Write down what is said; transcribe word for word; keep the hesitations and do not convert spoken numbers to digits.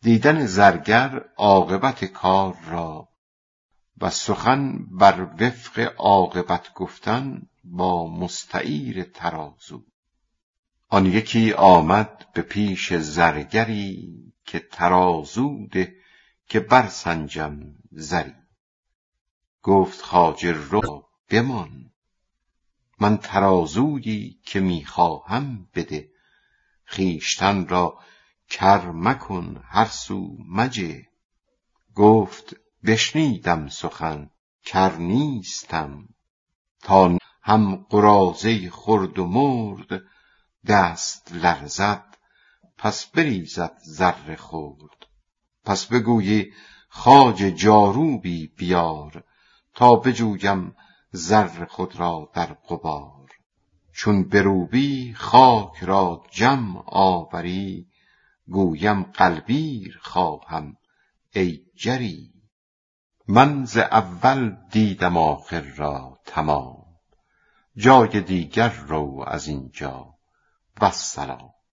دیدن زرگر عاقبت کار را و سخن بر وفق عاقبت گفتن با مستعیر ترازو. آن یکی آمد به پیش زرگری که ترازو ده که برسنجم زری. گفت خواجه رو بمان، من ترازویی که میخواهم بده. خویشتن را کر مکن هر سو مجه. گفت بشنیدم سخن کر نیستم، تا هم قراضه خورد و مرد دست لرزد پس بریزد زر خورد. پس بگویی خواجه جاروبی بیار، تا بجویم زر خود را در غبار. چون بروبی خاک را جمع آوری، گویم غلبیر خواهم ای جری. من ز اول دیدم آخر را تمام، جای دیگر رو از اینجا والسلام.